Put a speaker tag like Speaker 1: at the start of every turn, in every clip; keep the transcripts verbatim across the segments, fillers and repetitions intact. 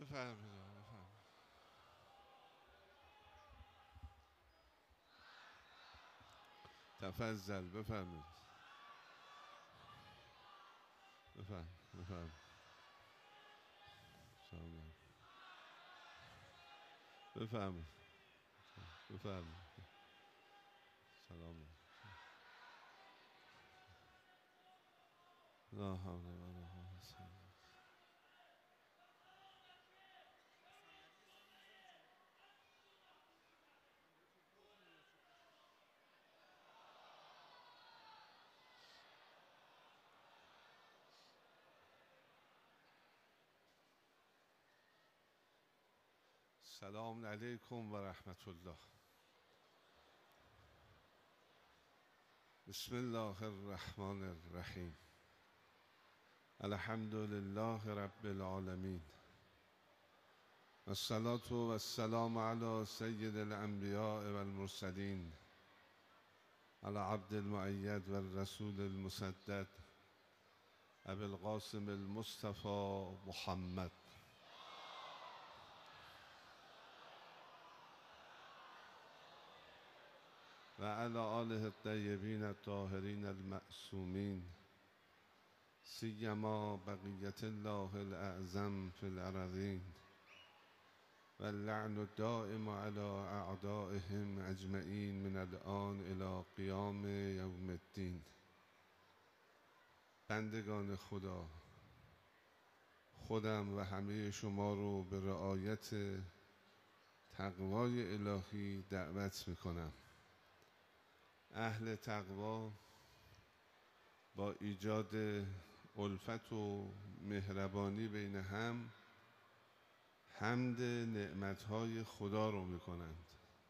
Speaker 1: بفرمایید بفرمایید. تفضل بفرمایید. بفرمایید بفرمایید. سلام. بفرمایید بفرمایید. سلام. لا حول ولا قوة الا بالله. سلام علیکم و رحمت الله. بسم الله الرحمن الرحیم. الحمد لله رب العالمین. الصلاة و السلام علی سید الانبیاء و المرسلین، علی عبد المؤید و الرسول المسدد ابی القاسم المصطفى محمد و علی آله الطیبین الطاهرین المعصومین، سیما بقیة الله الاعظم فی الارضین و اللعن الدائم علی اعدائهم اجمعین من الآن الی قیام یوم الدین. بندگان خدا، خودم و همه شما رو به رعایت تقوای الهی دعوت میکنم. اهل تقوا با ایجاد الفت و مهربانی بین هم حمد نعمتهای خدا رو میکنند.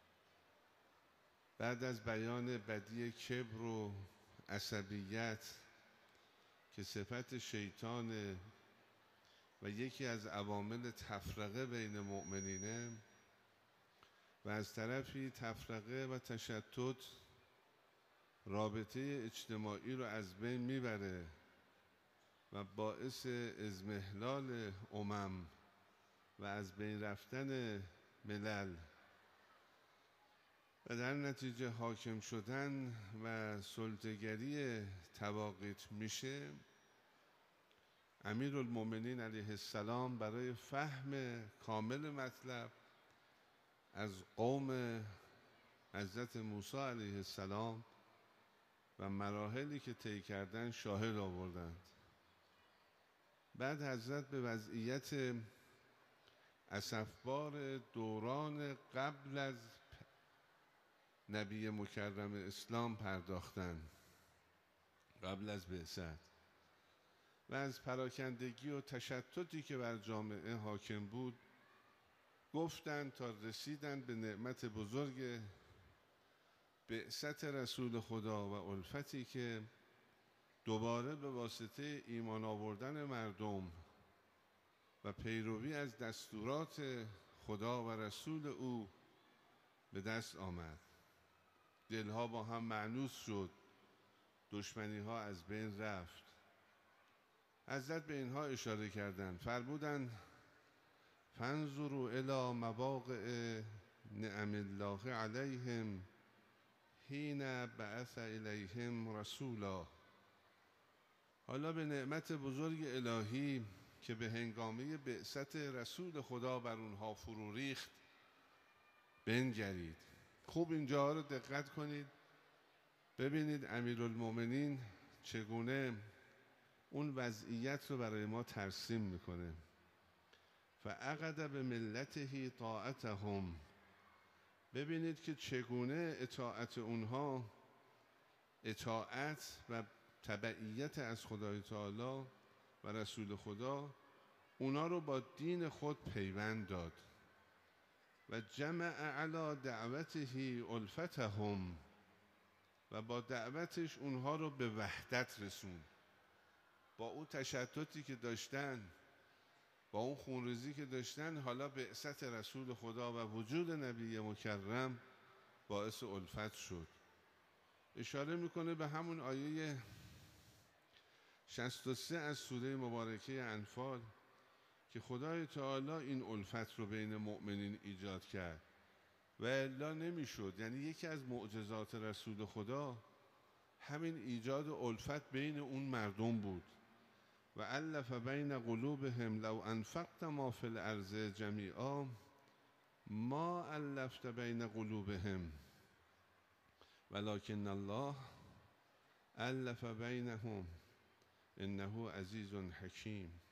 Speaker 1: بعد از بیان بدی کبر و عصبیت که صفت شیطانه و یکی از عوامل تفرقه بین مؤمنینه و از طرفی تفرقه و تشتت رابطه اجتماعی رو از بین میبره و باعث اضمحلال امم و از بین رفتن ملل و در نتیجه حاکم شدن و سلطه‌گری طواغیت میشه، امیرالمؤمنین علیه السلام برای فهم کامل مطلب از قوم حضرت موسی علیه السلام و مراحلی که طی کردن شاهد آوردند. بعد حضرت به وضعیت اسفبار دوران قبل از نبی مکرم اسلام پرداختند، قبل از بعثت، و از پراکندگی و تشتتی که بر جامعه حاکم بود گفتند تا رسیدند به نعمت بزرگ بعثت رسول خدا و الفتی که دوباره به واسطه ایمان آوردن مردم و پیروی از دستورات خدا و رسول او به دست آمد. دلها با هم مأنوس شد، دشمنی ها از بین رفت. حضرت به اینها اشاره کردند، فرمودند فانظروا الی مواقع نعم الله علیهم حین بعث الیهم رسولا. حالا به نعمت بزرگ الهی که به هنگامه بعثت رسول خدا بر اونها فرو ریخت بنگرید. خوب اینجا رو دقت کنید، ببینید امیرالمؤمنین چگونه اون وضعیت رو برای ما ترسیم میکنه. فعقد به ملته طاعتهم. ببینید که چگونه اطاعت اونها، اطاعت و تبعیت از خدای تعالی و رسول خدا، اونا رو با دین خود پیوند داد و جمع علی دعوته الفتهم و با دعوتش اونها رو به وحدت رسون. با اون تشتتی که داشتن، با اون خونریزی که داشتن، حالا بعثت رسول خدا و وجود نبی مکرم باعث الفت شد. اشاره میکنه به همون آیه شصت و سه از سوره مبارکه انفال که خدای تعالی این الفت رو بین مؤمنین ایجاد کرد و الا نمیشد. یعنی یکی از معجزات رسول خدا همین ایجاد الفت بین اون مردم بود. و الف بین قلوبهم لو انفقت ما فی الارض جمیعا ما الفت بین قلوبهم ولکن الله الف بینهم انه عزیز حکیم.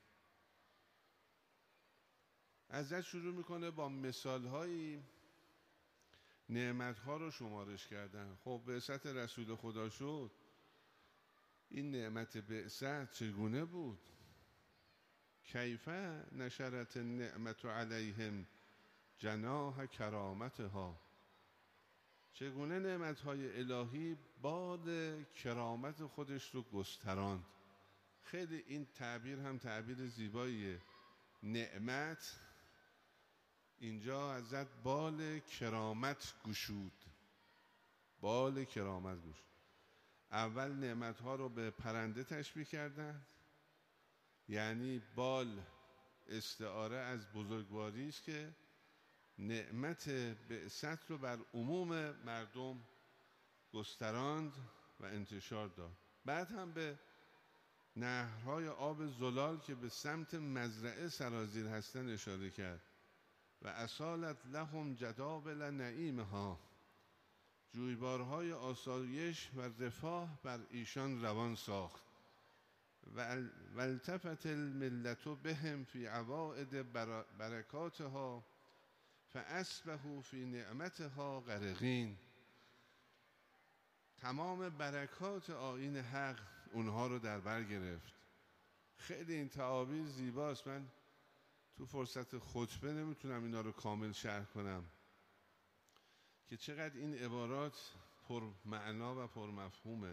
Speaker 1: ازش شروع میکنه با مثالهایی نعمتها رو شمارش کردن. خب بعثت رسول خدا شد، این نعمت بعثت چگونه بود؟ کیف نشرت النعمت علیهم جناح کرامتها، چگونه نعمتهای الهی باد کرامت خودش رو گستراند. خیلی این تعبیر هم تعبیر زیباییه. نعمت اینجا ازت بال کرامت گشود، بال کرامت گشود. اول نعمتها رو به پرنده تشبیه کردن، یعنی بال استعاره از بزرگواری است که نعمت بعثت رو بر عموم مردم گستراند و انتشار داد. بعد هم به نهرهای آب زلال که به سمت مزرعه سرازیر هستن اشاره کرد. و اصالت لهم جداول نعیمها، جویبارهای آسایش و رفاه بر ایشان روان ساخت. و التفت الملت بهم فی عوائد برکاتها فاصبحوا فی نعمتها غرقین. تمام برکات آیین حق اونها رو در بر گرفت. خیلی این تعابیر زیباست. من تو فرصت خطبه نمیتونم اینا رو کامل شرح کنم که چقدر این عبارات پر معنا و پر مفهومه.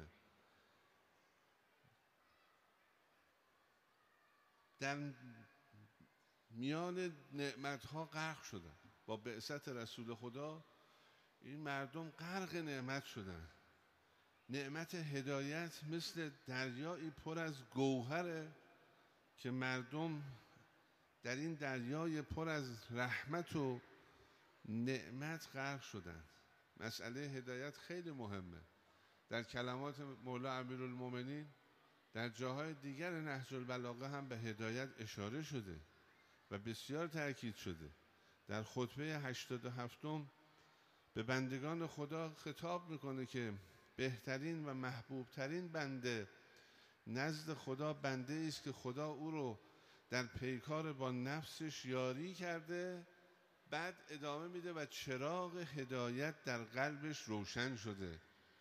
Speaker 1: در میان نعمتها غرق شدن. با بعثت رسول خدا این مردم غرق نعمت شدن. نعمت هدایت مثل دریایی پر از گوهره که مردم در این دریای پر از رحمت و نعمت غرق شدن. مسئله هدایت خیلی مهمه. در کلمات مولا امیرالمومنین در جاهای دیگر نهج البلاغه هم به هدایت اشاره شده و بسیار تأکید شده. در خطبه هشتاد و هفتم به بندگان خدا خطاب میکنه که بهترین و محبوب ترین بنده نزد خدا بنده است که خدا او رو در پیکار با نفسش یاری کرده. بعد ادامه میده و چراغ هدایت در قلبش روشن شده.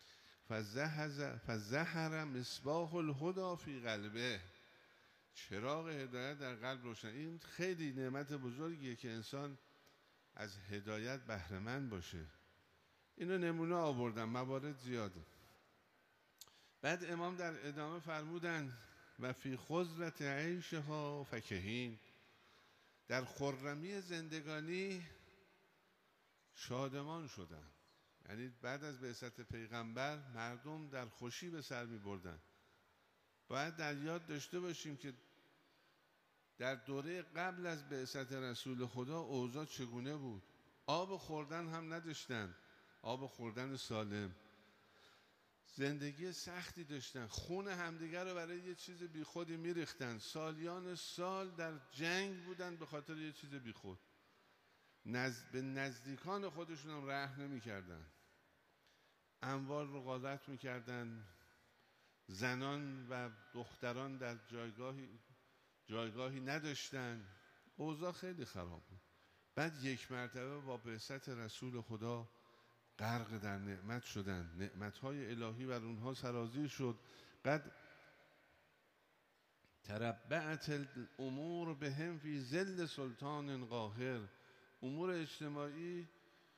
Speaker 1: فظهر مصباح الهدی فی قلبه، چراغ هدایت در قلب روشن. این خیلی نعمت بزرگیه که انسان از هدایت بهره مند باشه. اینو نمونه آوردم، موارد زیاده. بعد امام در ادامه فرمودن و فی خضرت عیشها فکهین، در خرمی زندگانی شادمان شدن. یعنی بعد از بعثت پیغمبر مردم در خوشی به سر می بردن. باید در یاد داشته باشیم که در دوره قبل از بعثت رسول خدا اوضاع چگونه بود. آب خوردن هم نداشتن، آب خوردن سالم. زندگی سختی داشتن، خون همدیگر رو برای یه چیز بیخودی میریختن. سالیان سال در جنگ بودن به خاطر یه چیز بیخود. نز... به نزدیکان خودشون هم رحم نمی کردن. اموال رو غارت می کردن. زنان و دختران در جایگاهی جایگاهی نداشتن. اوضاع خیلی خراب بود. بعد یک مرتبه با بعثت رسول خدا غرق در نعمت شدن. نعمتهای الهی بر اونها سرازیر شد. قد تربعت الامور بهم فی ظل سلطان قاهر. امور اجتماعی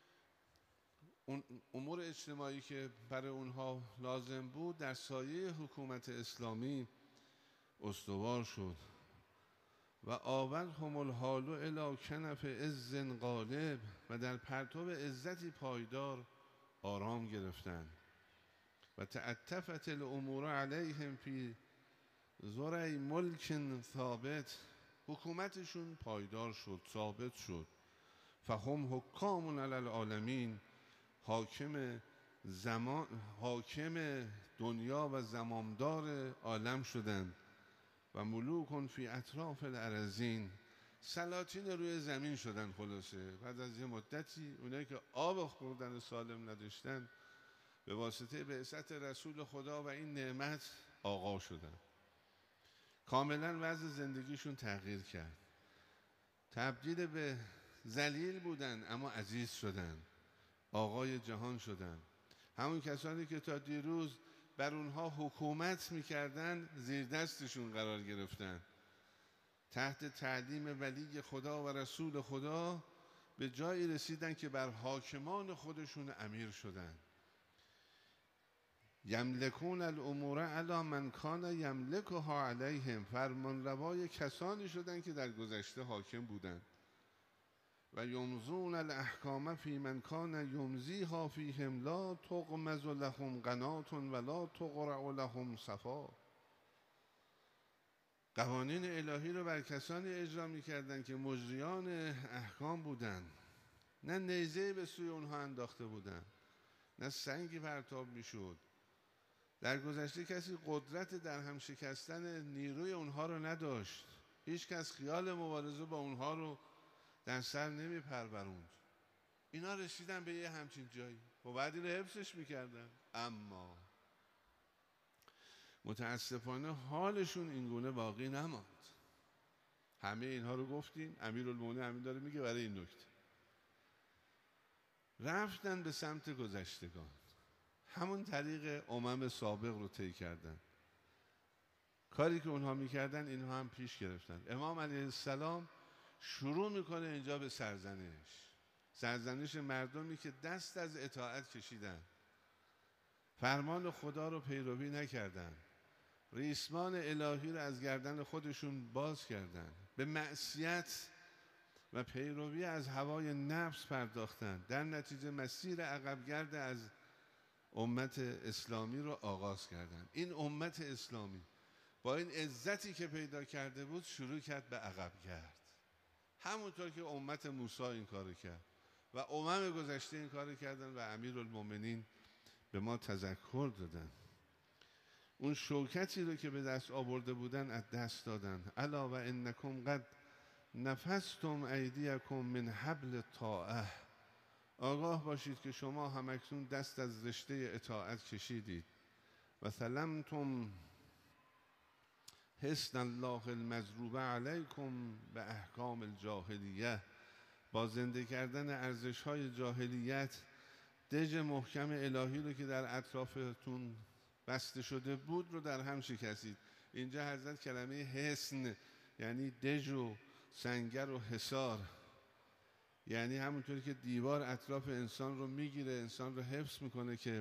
Speaker 1: امور اجتماعی که برای اونها لازم بود در سایه حکومت اسلامی استوار شد. و آورهم الحال الی کنف عز غالب، و در پرتو عزتی پایدار آرام گرفتند. و تعطفت الامور علیهم فی ذرع ملک ثابت، حکومتشون پایدار شد، ثابت شد. فهم حکام علی العالمین، حاکم زمان، حاکم دنیا و زمامدار عالم شدند. و ملوک فی اطراف الارضین، سلاطین روی زمین شدن. خلاصه بعد از یه مدتی اونایی که آب خوردن سالم نداشتن به واسطه بعثت رسول خدا و این نعمت آقا شدن. کاملا وضع زندگیشون تغییر کرد. تبدیل به ذلیل بودن اما عزیز شدن، آقای جهان شدن. همون کسانی که تا دیروز بر اونها حکومت میکردن زیر دستشون قرار گرفتن. تحت تعلیم ولی خدا و رسول خدا به جایی رسیدن که بر حاکمان خودشون امیر شدن. یملکون الامور علی من کان یملکها علیهم، فرمانروای کسانی شدن که در گذشته حاکم بودند. و یمضون الاحکام فی من کان یمضیها فیهم لا تغمز لهم قنات ولا تقرع لهم صفا. قوانین الهی رو بر کسانی اجرا می‌کردند که مجریان احکام بودند. نه نیزه به سوی اونها انداخته بودند، نه سنگی پرتاب میشد. در گذشته کسی قدرت در هم شکستن نیروی اونها رو نداشت. هیچ کس خیال مبارزه با اونها رو در سر نمی پروروند. اینا رسیدن به یه همچین جایی و بعد این رو حفظش میکردن. اما متاسفانه حالشون اینگونه باقی نماند. همه اینها رو گفتیم، امیرالمومنین همین داره میگه برای این نکته. رفتن به سمت گذشتگان، همون طریق امم سابق رو طی کردن. کاری که اونها میکردن اینها هم پیش گرفتن. امام علیه السلام شروع میکنه اینجا به سرزنش. سرزنش مردمی که دست از اطاعت کشیدن، فرمان خدا رو پیروی نکردن، ریسمان الهی رو از گردن خودشون باز کردن، به معصیت و پیروی از هوای نفس پرداختن. در نتیجه مسیر عقبگرد از امت اسلامی رو آغاز کردن. این امت اسلامی با این عزتی که پیدا کرده بود شروع کرد به عقبگرد، همونطور که امت موسی این کارو کرد و امم گذشته این کارو کردن و امیرالمومنین به ما تذکر دادن. اون شوکتی رو که به دست آورده بودن از دست دادن. الا و انکم قد نفستم ایدیکم من حبل الطاعه، آگاه باشید که شما همکنون دست از رشته اطاعت کشیدید. و سلمتم حسن الله المضروب علیکم به احکام الجاهلیه، با زنده کردن ارزش‌های جاهلیت دژ محکم الهی رو که در اطرافتون بسته شده بود رو در هم شکستید. اینجا حضرت کلمه حصن یعنی دژ و سنگر و حصار، یعنی همونطوری که دیوار اطراف انسان رو میگیره، انسان رو حفظ میکنه که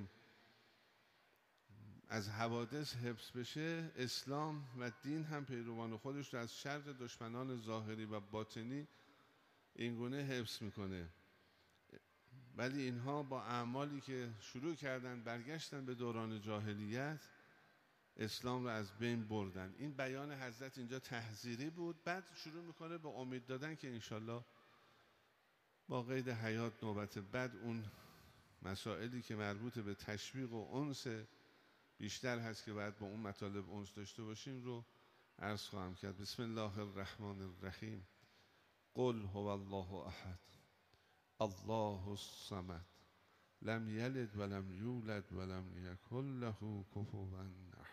Speaker 1: از حوادث حفظ بشه، اسلام و دین هم پیروان خودش رو از شر دشمنان ظاهری و باطنی اینگونه حفظ میکنه. ولی اینها با اعمالی که شروع کردن برگشتن به دوران جاهلیت، اسلام رو از بین بردن. این بیان حضرت اینجا تحذیری بود. بعد شروع میکنه به امید دادن که انشالله با قید حیات نوبت بعد اون مسائلی که مربوط به تشویق و انس بیشتر هست که باید با اون مطالب انس داشته باشیم رو عرض خواهم کرد. بسم الله الرحمن الرحیم. قل هو الله احد الله الصمد لم یلد ولم یولد ولم یکن له کفوا احد.